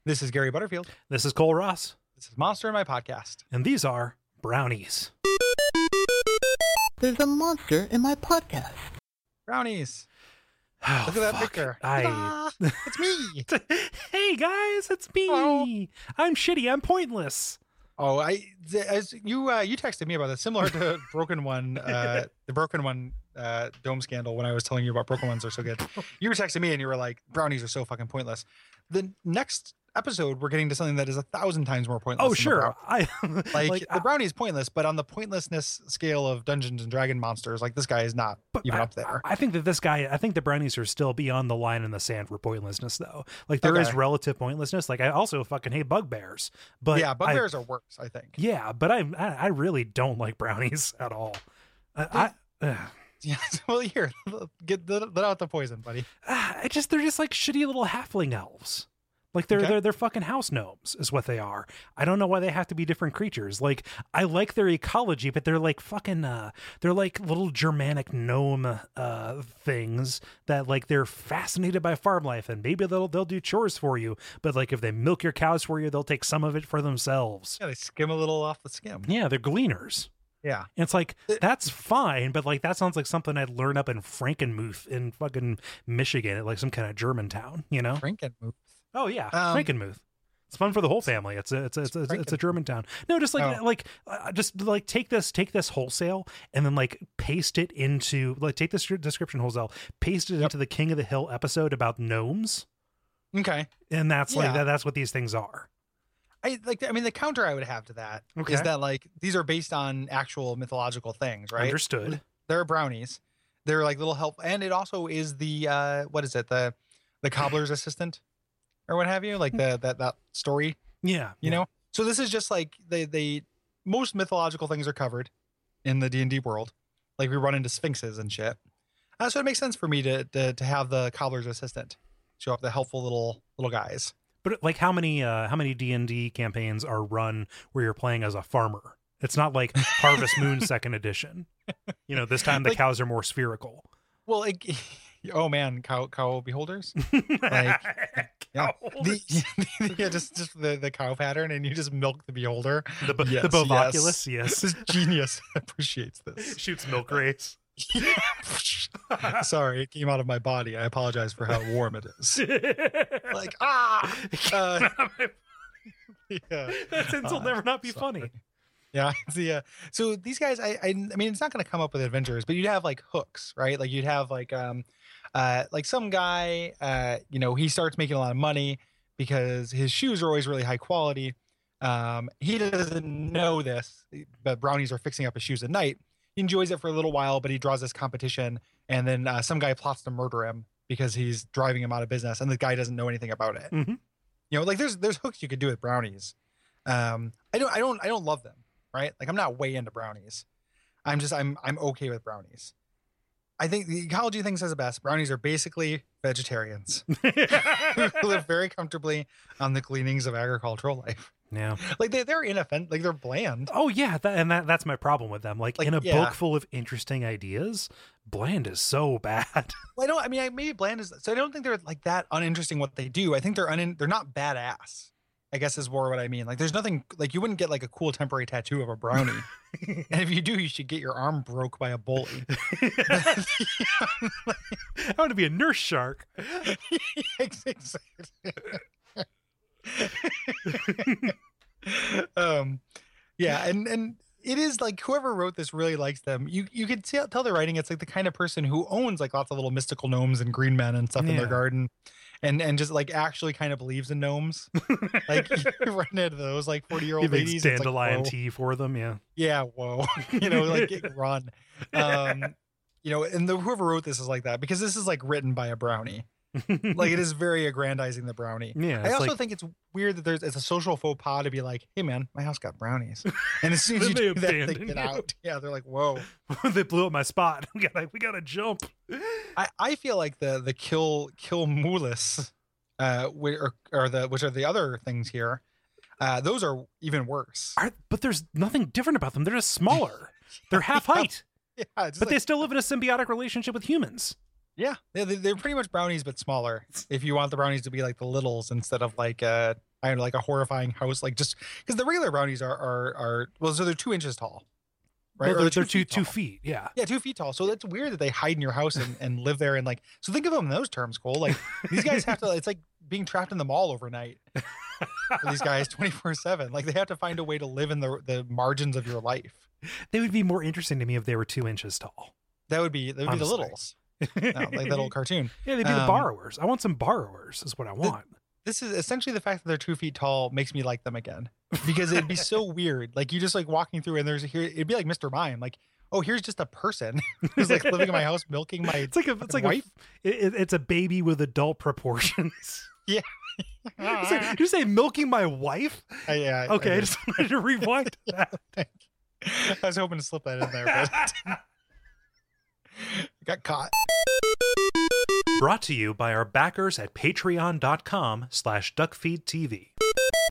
This is Gary Butterfield. This is Cole Ross. This is Monster in My Podcast. And these are brownies. There's a monster in my podcast. Brownies. Oh, Look at that fuck. picture. It's me. Hey guys, it's me. Hello. I'm shitty. I'm pointless. Oh, as you texted me about this, similar to Broken One, the Broken One dome scandal. When I was telling you about Broken Ones are so good, you were texting me and you were like, "Brownies are so fucking pointless." The next episode, we're getting to something that is 1,000 times more pointless. Oh, than the sure. brownie. The brownie is pointless, but on the pointlessness scale of Dungeons and Dragon monsters, like this guy is not even up there. I think that I think the brownies are still beyond the line in the sand for pointlessness, though. Like there is relative pointlessness. Like I also fucking hate bugbears, but yeah, bugbears are worse, I think. Yeah, but I really don't like brownies at all. Yeah, well, here, let out the poison, buddy. They're just like shitty little halfling elves. Like they're fucking house gnomes is what they are. I don't know why they have to be different creatures. Like I like their ecology, but they're like fucking they're like little Germanic gnome things that like they're fascinated by farm life and maybe they'll do chores for you, but like if they milk your cows for you, they'll take some of it for themselves. Yeah, they skim a little off the skim. Yeah, they're gleaners. Yeah. And it's like, that's fine, but like that sounds like something I'd learn up in Frankenmuth in fucking Michigan at like some kind of German town, you know? Frankenmuth. Oh yeah, Frankenmuth. It's fun for the whole family. It's a German town. No, just like take this wholesale and then like paste it into like take this description wholesale, paste it into the King of the Hill episode about gnomes. Okay. And that's like that's what these things are. The counter I would have to that is that like these are based on actual mythological things, right? Understood. They're brownies. They're like little help, and it also is the what is it, the cobbler's assistant or what have you, like that story. Yeah, you know. So this is just like they most mythological things are covered in the D&D world. Like we run into sphinxes and shit. So it makes sense for me to have the cobbler's assistant show up, the helpful little guys. But like how many D&D campaigns are run where you're playing as a farmer? It's not like Harvest Moon 2nd edition. You know, this time the cows are more spherical. Well, oh man, cow beholders. Just the cow pattern, and you just milk the beholder. The bovoculus, yes. This genius appreciates this. Shoots milk rays. Sorry, it came out of my body. I apologize for how warm it is. Like that sentence will never not be funny. Yeah, so these guys, I mean, it's not going to come up with adventures, but you'd have like hooks, right? Like you'd have like some guy, he starts making a lot of money because his shoes are always really high quality. He doesn't know this, but brownies are fixing up his shoes at night. He enjoys it for a little while, but he draws this competition, and then some guy plots to murder him because he's driving him out of business, and the guy doesn't know anything about it. Mm-hmm. You know, like there's hooks you could do with brownies. I don't love them, right? Like I'm not way into brownies. I'm okay with brownies. I think the ecology thing says the best. Brownies are basically vegetarians who live very comfortably on the gleanings of agricultural life. Yeah, like they're inoffensive, like they're bland. Oh yeah, that's my problem with them. Like in a book full of interesting ideas, bland is so bad. Well, maybe bland is. So I don't think they're like that uninteresting what they do. I think they're not badass, I guess is more what I mean. Like there's nothing, like you wouldn't get like a cool temporary tattoo of a brownie. And if you do, you should get your arm broke by a bully. I want to be a nurse shark. Exactly. And it is like whoever wrote this really likes them. You could tell they're writing. It's like the kind of person who owns like lots of little mystical gnomes and green men and stuff in their garden, and just like actually kind of believes in gnomes. Like you run into those like 40-year-old ladies. Dandelion tea for them, yeah. Whoa, like run. And whoever wrote this is like that because this is like written by a brownie. Like it is very aggrandizing the brownie. Yeah, I also think it's weird that it's a social faux pas to be like, hey man, my house got brownies, and as soon as you do that, they get out. Yeah, they're like, whoa. They blew up my spot. We gotta jump. I feel like the kill mulis, which are the other things here, those are even worse. But there's nothing different about them. They're just smaller. They're half height. Yeah, but they still live in a symbiotic relationship with humans. Yeah, they're pretty much brownies, but smaller. If you want the brownies to be like the littles instead of like I had like a horrifying house, like just because the regular brownies are well, so they're 2 inches tall, right? Well, Or they're 2 tall. feet. Yeah. Yeah, 2 feet tall. So that's weird that they hide in your house and live there. And like, so think of them in those terms, Cole. Like these guys have to, it's like being trapped in the mall overnight for these guys 24/7. Like they have to find a way to live in the margins of your life. They would be more interesting to me if they were 2 inches tall. That would be the littles. No, like that old cartoon. Yeah, they'd be the borrowers. I want some borrowers is what I want. This is essentially the fact that they're 2 feet tall makes me like them again, because it'd be so weird. Like you just like walking through and it'd be like Mr. Mime. Like, oh, here's just a person who's like living in my house, milking my wife. It's a baby with adult proportions. Yeah. Did you say milking my wife? Yeah. Okay, I just wanted to rewind that. I was hoping to slip that in there, but got caught. Brought to you by our backers at patreon.com/duckfeedtv.